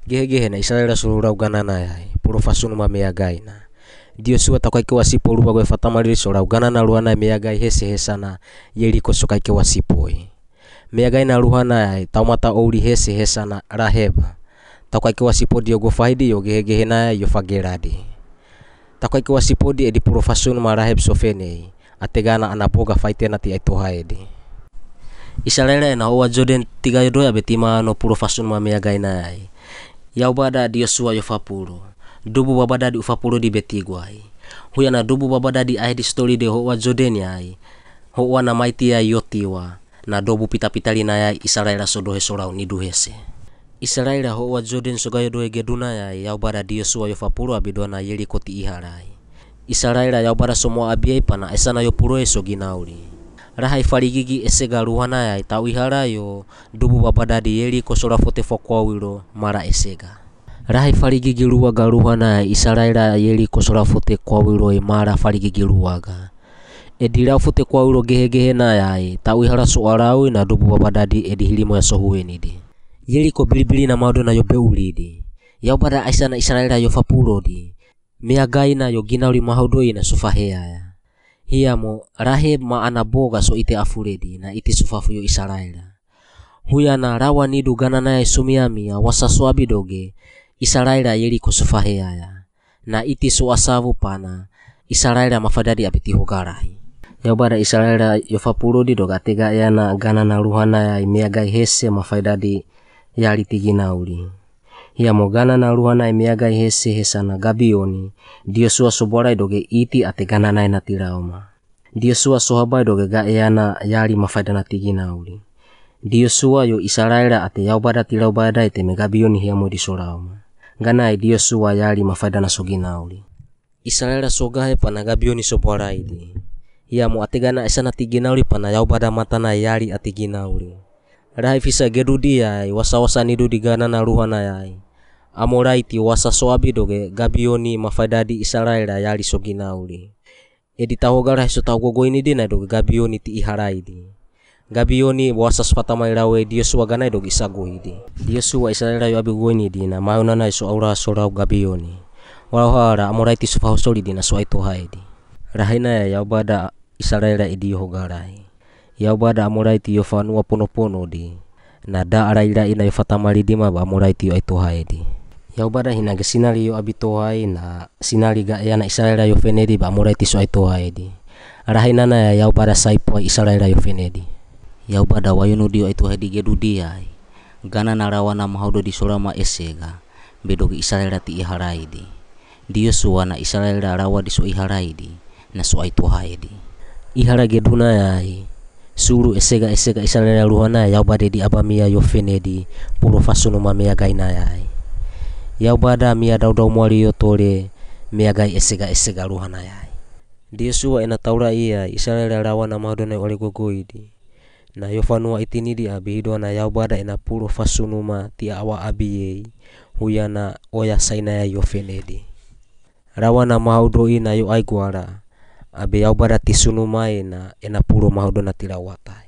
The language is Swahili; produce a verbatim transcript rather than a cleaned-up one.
Gehe na Israela surura ugana na yai puro fasunu ma meagai na dio sua takai ke wasipo ruba go fatamari sora ugana na ruana meagai hese hesana Yeriko sokai ke wasipoi meagai na ruhana yai taumata ouri hese hesana Raheba takai ke wasipo dio go faidi yo gehe gehe na yo fageradi takai ke wasipo di edi puro fasunu ma Raheb sofenei ategana anaboga faitena ti aito haedi Israela na owa Jordan tiga doya betima no puro fasunu ma meagai na yai Yaubada dio sua yo fapuro dubu babada di ufapuro di betigwai huya na dubu babada di ai di story de howa Jordan yai howa na maiti ya yotiwa na dobu pita pitali na yai Israela sodohe sorau ni duhese Israela howa Jordan sogayo dohe geduna yai Yaubada dio sua yo fapuro abidona Yeriko ti iharai Israela Yaubada somo abiai pana esana yo puro eso ginauri Rahai farigigi esega ruhana yai tau iharayo dubu babada di Yeriko sora fote fokwa wiro mara esega Rahai farigigi ruwaga ruhana Israela Yeriko sora fote kwa wiro mara farigigi ruwaga edira fote kwa wiro gehe gehe na yai tau ihara soarau na dubu babada di edi hilimo ya sohueni di Yeriko bilibili na maudo na yo beuli di Yaubada aisana Israela yo fapuro di meagai na yo ginauri mahaudoi na sufahea ya Hiamo Raheb ma anaboga so ite afuredi na ite sufafu yo Israela huya na rawa nidu gana na sumiami ya wasaso abidoge Israela Yeriko sufahea ya na ite so asavu pana Israela mafadadi abiti hogarai Yaubada Israela yo fapuro di doga tega ya na gana na ruhana ya meagai hese mafadadi yali tiginauri Hiamo gana na ruhana meagai hese hesana Gabioni dio sua soborai doge iti ate gana na na tirauma dio sua sohabai doge ga eana yali mafaida na tiginauri dio sua yo Israela ate Yaubada tiraubada ite me Gabioni hiamo di sorauma gana dio sua yali mafaida na soginauri Israela sogahe pana Gabioni soborai di hiamo ate gana esana tiginauri pana Yaubada matana yali ate ginauri Rahai fisa gedudi yai wasa-wasa nidu di gana na ruhana yai Amoraiti wasa soabi doge Gabioni mafaidadi Israela yali soginauri edi tahogara heso tagogo ini dina doge Gabioni ti iharai di Gabioni wasa spatamai rawe dio sua gana doge isagohi di dio sua Israela yo abigo ini dina mauna na so aura sorau Gabioni wala Amoraiti sufahosori dina so aito haidi Rahina ya Yaubada Israela edi hogarai Yaubada Amoraiti yo fanua pono-pono di na da araira ina yo fatamari dima ba Amoraiti yo aito haidi Yaubada hinaga sinari yo abitohai na sinari ga yana Israela yo fenedi ba Amoraiti so aitohai di Rahina na ya Yaubada saipo Israela yo fenedi Yaubada wayonu dio aitohai di gedudi ai gana na rawana mahaudo di sorama esega bedogi Israela ti iharai di dio suwana Israela rawa di so iharai di na so aitohai di ihara geduna ai suru esega esega Israela ruhana Yaubada di abamia yo fenedi puro fasunu ma meagai na ai Yaubada mia daudau mwali yo tole meagai esega esega ruhana yai dio sua ena taura ia Israela rawana mahadona ole gogoidi na yofanua itinidi abihido na Yaubada ena puro fasunuma ti awa abiyei huyana oya saina ya yo fenedi rawana mahaudo ina yo aiguara abe Yaubada tisunuma ena ena puro mahadona tirawata